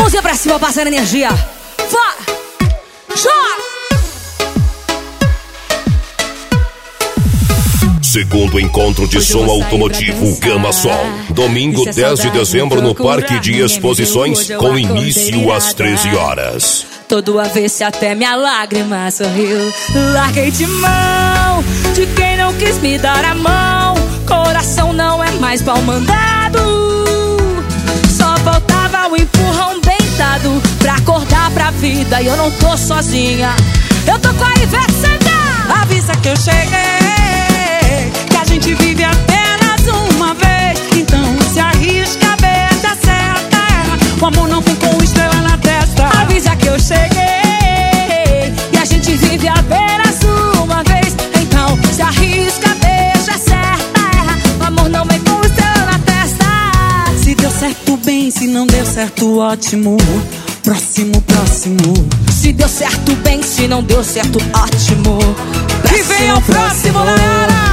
Mãozinha pra cima, passando energia. Vai! Joga! Segundo encontro de som automotivo Gama Sol. Domingo 10 de dezembro no Parque de Exposições, com início às 13 horas. Todo avesso até minha lágrima sorriu. Larguei de mão de quem não quis me dar a mão. Coração não é mais pau mandado. Só faltava o empurrão bem dado pra acordar pra vida. E eu não tô sozinha, eu tô com a Ivete Sangalo. Avisa que eu cheguei, que a gente vive apenas uma vez. Então se arrisca, beija, acerta, erra. O amor não vem com estrela na testa. Avisa que eu cheguei, e a gente vive apenas uma vez. Então se arrisca, beija, acerta, erra. O amor não vem com estrela na testa. Se deu certo, bem, se não deu certo, ótimo. Próximo, próximo. Se deu certo, bem, se não deu certo, ótimo. E vem ao próximo, galera!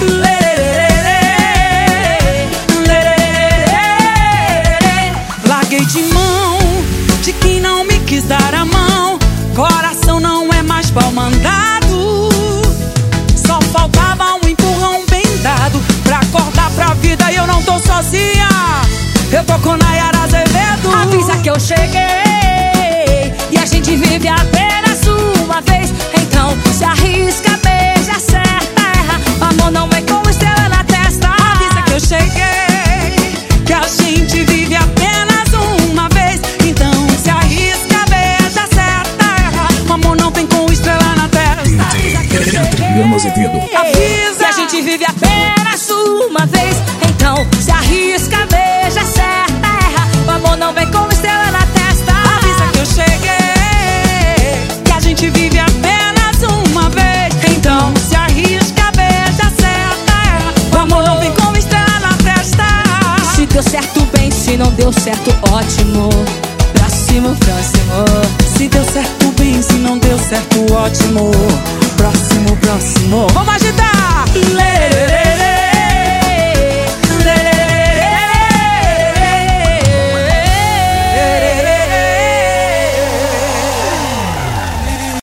Larguei de mão de quem não me quis dar a mão. Coração não é mais pau mandado. Só faltava um empurrão bem dado pra acordar pra vida. E eu não tô sozinha, eu tô com Nayara Azevedo. Avisa que eu cheguei, e a gente vive apenas uma vez. Então se arrisca, beija, acerta, erra. O amor não vem com estrela na testa. Avisa que eu cheguei, que a gente vive apenas uma vez. Então se arrisca, beija, acerta, erra. O amor não vem com estrela na testa. Avisa que eu cheguei, avisa. que a gente vive apenas uma vez. Então se arrisca, beija, acerta, erra. O amor não vem com estrela na testa. Avisa que eu cheguei, que a gente vive apenas uma vez. Então se arrisca, beija, acerta, erra. O amor não vem com estrela na testa. Se deu certo, bem, se não deu certo, ótimo. Próximo, próximo. Se deu certo, bem, se não deu certo, ótimo. Próximo, próximo. Vamos agitar!